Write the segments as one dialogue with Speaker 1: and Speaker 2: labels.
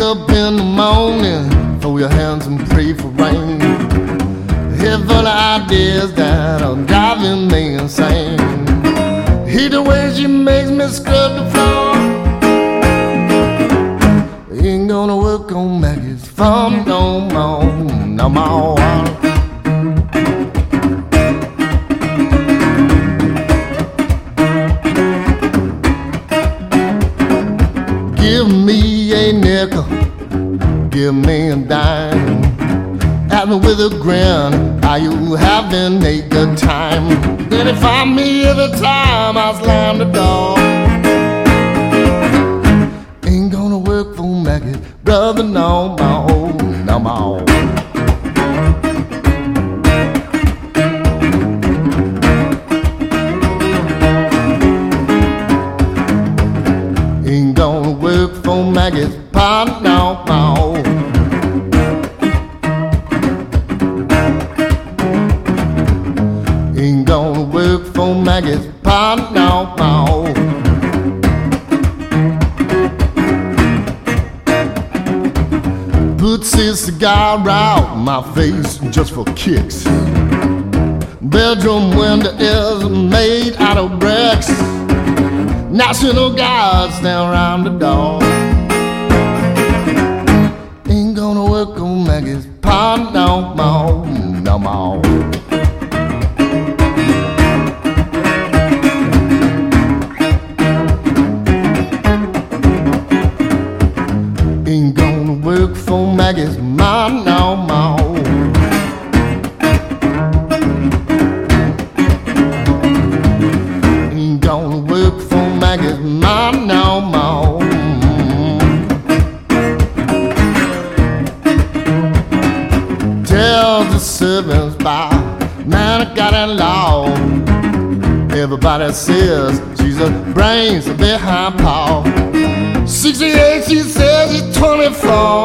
Speaker 1: up in the morning, throw your hands and pray for rain. Head full of ideas that are driving me insane. Hate the way she makes me scrub the floor. Ain't gonna work on Maggie's farm no more, no more. Give me a nickel, give me a dime. At me with a grin, are you having a good time? Then if find me every time I slam the door. Ain't gonna work for Maggie, brother, no more, no more. Ain't gonna work for Maggie's pot no more. Ain't gonna work for Maggie's pot no more. Puts his cigar out my face just for kicks. Bedroom window is made out of bricks. National Guard stand around the door. Ain't gonna work on Maggie's pot no more, no more. Ain't gonna work for Maggie's mom no more. Ain't gonna work for Maggie's mom no more. Tell the servants by, man, I got it law. Everybody says she's a brains behind Paul. 68, she says she's 24.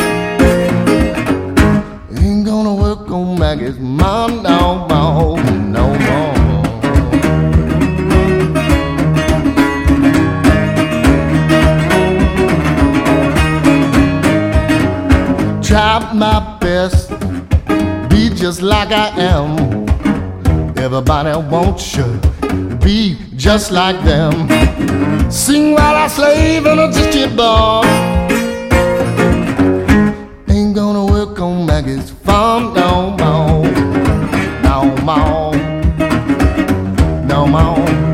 Speaker 1: Ain't gonna work on Maggie's mom no more, no more. Try my best, be just like I am. Everybody wants you, be just like them. Sing while I slave and I just get bored. Ain't gonna work on Maggie's farm no more, no more, no more.